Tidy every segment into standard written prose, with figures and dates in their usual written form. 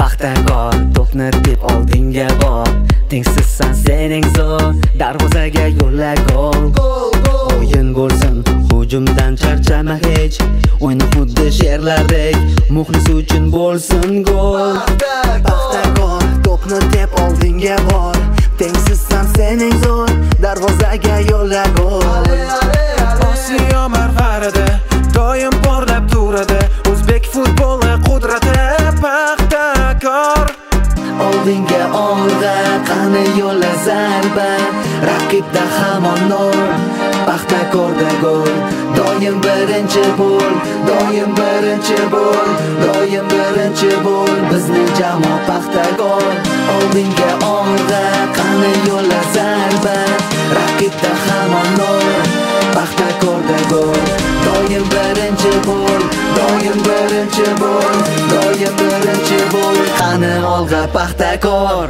Paxtakor to'pni deb oldinga bor, tengsizsan sening zo'r, darvozaga yo'lla gol. O'yin bo'lsin, hujumdan charchama hech, o'yna xuddi sherlardek, muxlis uchun bo'lsin gol. Paxtakor to'pni deb oldinga bor, tengsizsan sening zo'r, darvozaga yo'lla gol. Osiyo marvarida doim porlab turadi, o'zbek futboli qudrati Paxtakor. Oldinga olg'a, qani yo'lla zarba, raqibda hamon nur, Paxtakorda gol. Doim birinchi bo'l, doim birinchi bo'l, doim birinchi bo'l, bizning jamoa Paxtakor. Oldinga olg'a, qani yo'lla zarba, raqibda hamon nur, Paxtakorda gol. Doim birinchi bo'l, doim birinchi bo'l, doim birinchi bo'l, qani olg'a Paxtakor.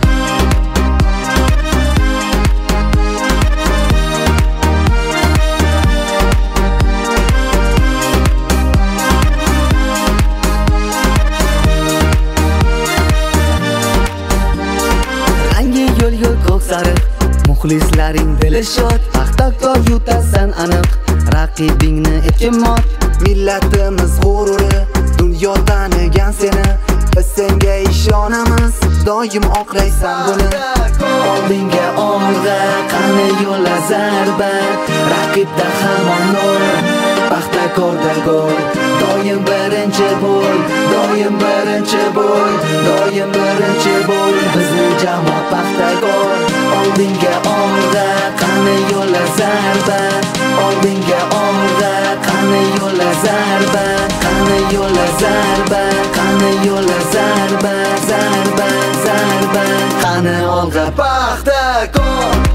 Rangi yo'l ko'k sariq, muxlislaring dili shod, Paxtakor yutasan aniq, raqibingni e'timod. Millatimiz g'ururi, dunyo tanigan seni, biz senga ishonamiz, doim oqlaysan buni. Oldinga olg'a, qani yo'lla zarba, raqibda hamon nur, Paxtakorda gol. Doim birinchi bo'l, doim birinchi bo'l, doim birinchi bo'l, bizning jamoa Paxtakor. Oldinga olg'a, qani yo'lla zarba, oldinga olg'a, qani yo'lla zarba, qani yo'lla zarba, qani yo'lla zarba, zarba, zarba, qani olg'a Paxtakor.